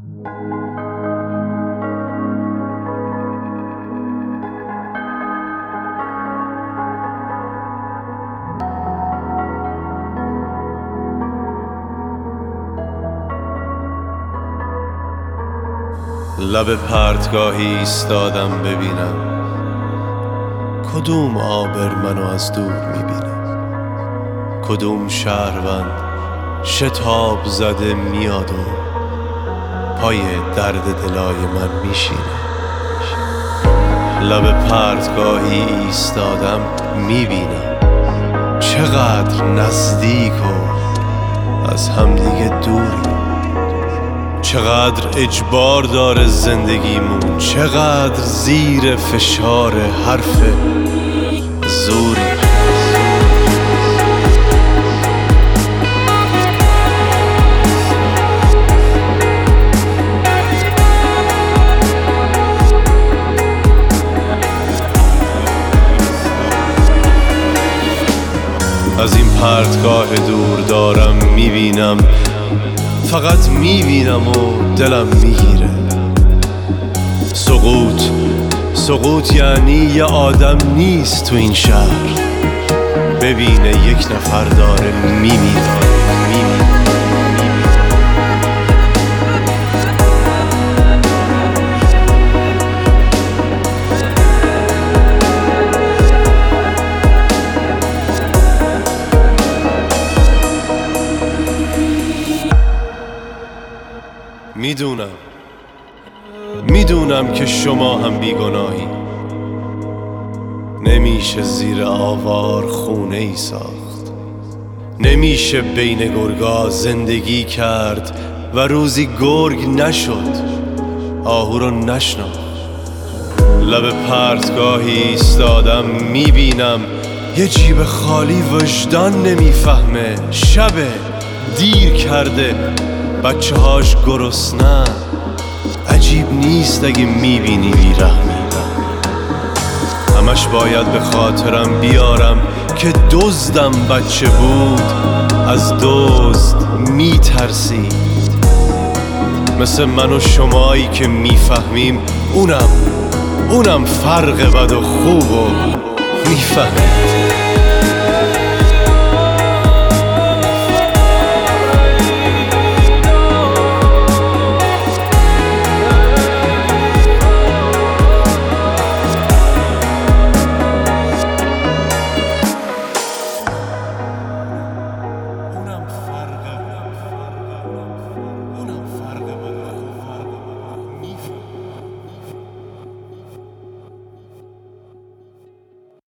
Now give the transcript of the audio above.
لب پرتگاهی ایستادم ببینم کدوم عابر منو از دور میبینه، کدوم شهروند شتاب زده میاد و پای درد دلای من میشینه. لب پرتگاهی ایستادم میبینم چقدر نزدیک و از همدیگه دوری، چقدر اجبار داره زندگیمون، چقدر زیر فشار حرف زوری. از این پرتگاه دور دارم میبینم، فقط میبینم و دلم میگیره. سقوط یعنی یه آدم نیست تو این شهر ببینه یک نفر داره میمیره. میدونم که شما هم بیگناهی، نمیشه زیر آوار خونه ای ساخت، نمیشه بین گرگا زندگی کرد و روزی گرگ نشد آهو رو نشناخت. لب پرتگاهی ایستادم میبینم یه جیب خالی وجدان نمیفهمه، شبه دیر کرده بچه هاش گرسنه. عجیب نیست اگه میبینی بیرحمی، همش باید به خاطرم بیارم که دزدم بچه بود از دزد میترسید. مثل من و شمایی که میفهمیم اونم فرق بد و خوب و میفهمید.